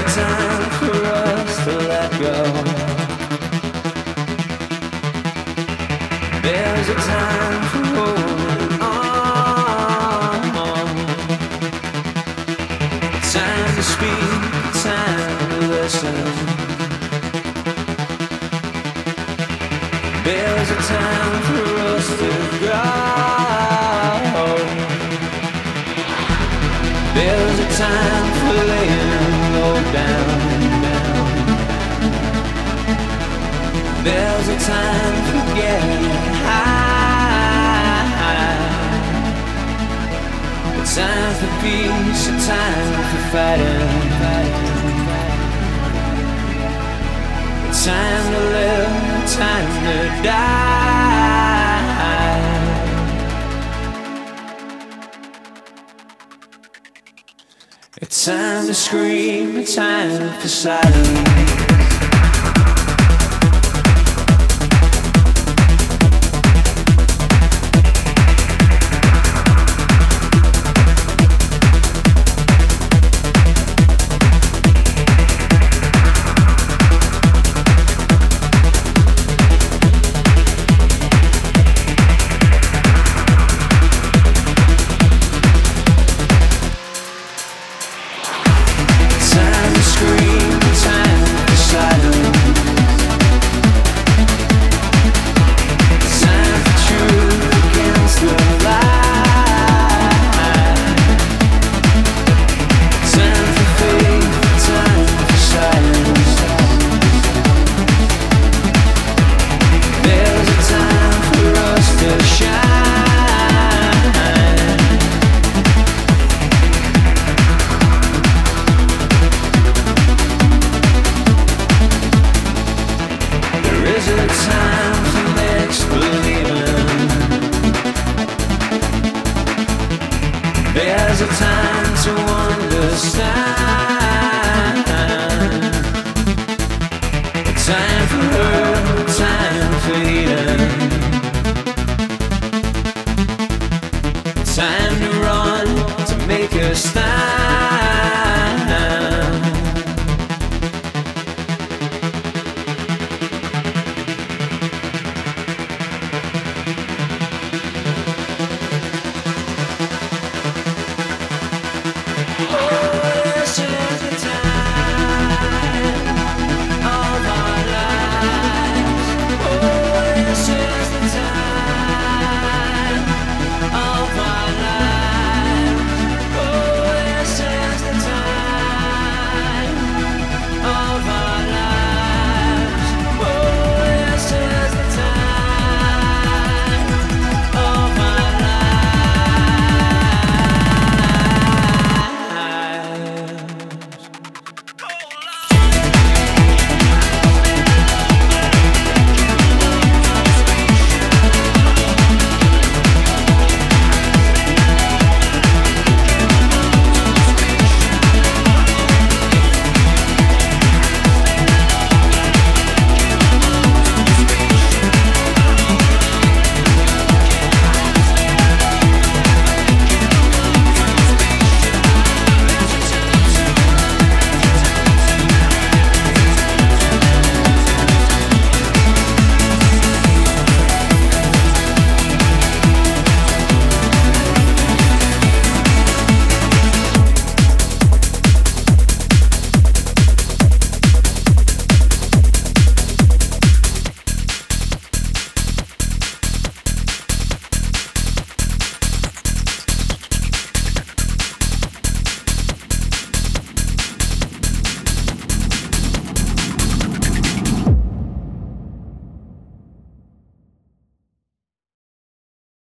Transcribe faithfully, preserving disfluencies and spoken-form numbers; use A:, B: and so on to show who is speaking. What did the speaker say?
A: time for us to let go. There's a time for holding on. Time to speak, time to listen. There's a time for us to go. There's a time for laying low down, down. There's a time for getting high. A time for peace, a time for fighting, fighting. A time to live, a time to die. A time to scream, a time for silence. There's a time to understand.